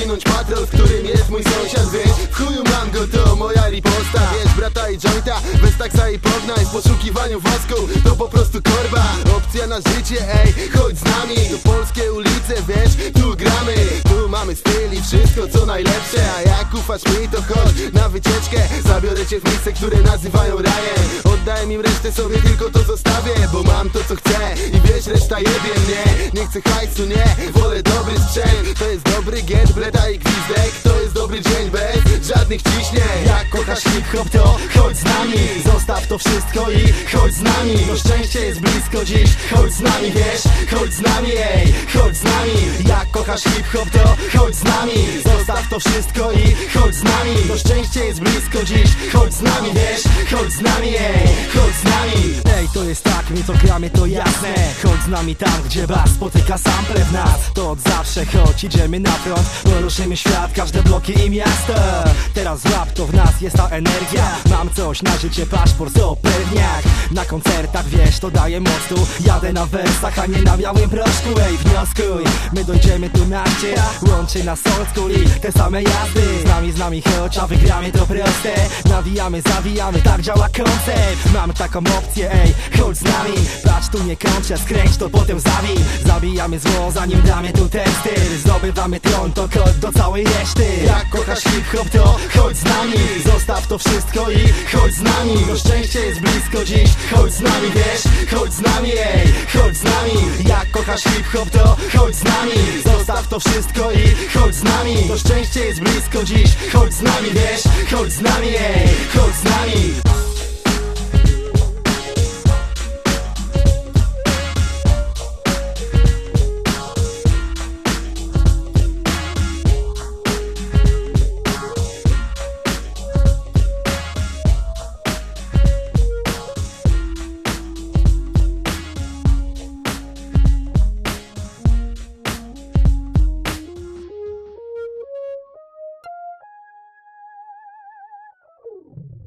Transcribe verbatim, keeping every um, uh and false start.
ominąć patrol, w którym jest mój sąsiad, wiesz? W chuju mam go, to moja riposta. Wiesz, brata i jointa, bez taksa i pognaj. W poszukiwaniu wosku, to po prostu korba. Opcja na życie, ej, chodź z nami. To polskie ulice, wiesz, tu gramy. Tu mamy styl i wszystko co najlepsze. A jak ufasz mi, to chodź na wycieczkę. Zabiorę cię w miejsce, które nazywają rajem. Oddaj mi resztę, sobie tylko to zostawię, bo mam to co chcę i wiesz, reszta jebie mnie. Nie chcę hajsu, nie, wolę dobry sprzęt. To jest dobry get, bleda i gwizdek. To jest dobry dzień bez żadnych ciśnień. Jak kochasz hip-hop, to chodź z nami. Zostaw to wszystko i chodź z nami. To szczęście jest blisko dziś. Chodź z nami, wiesz, chodź z nami, ej, chodź z nami. Jak kochasz hip-hop, to chodź z nami. Zostaw to wszystko i chodź z nami. To szczęście jest blisko dziś. Chodź z nami, wiesz, chodź z nami, ej, chodź z nami. Ej, to jest tak, my to gramy, to jasne. Chodź z nami tam, gdzie was spotyka sample w nas. To od zawsze, chodź, idziemy na front. Poruszymy świat, każde bloki i miasto. Teraz rap, to w nas jest ta energia. Mam coś na życie, paszport, to pewniak. Na koncertach, wiesz, to daje mostu. Jadę na wersach, a nie na białym proszku. Ej, wnioskuj, my dojdziemy tu na szczyt. Łączy nas old school i te same jazdy. Z nami, z nami chodź, a wygramy to proste. Nawijamy, zawijamy, tak działa koncept. Mam taką opcję, ej, chodź z nami. Patrz, tu nie kończę, skręć to potem zawij. Zabijamy zło, zanim damy tu ten styl. Zdobywamy tron, to kod do całej reszty. Jak kochasz hip-hop, to chodź z nami. Zostaw to wszystko i chodź z nami. To szczęście jest blisko dziś. Chodź z nami, wiesz, chodź z nami, ej, chodź z nami. Jak kochasz hip-hop, to chodź z nami. Zostaw to wszystko i chodź z nami. To szczęście jest blisko dziś. Chodź z nami, wiesz, chodź z nami, ej, chodź z nami.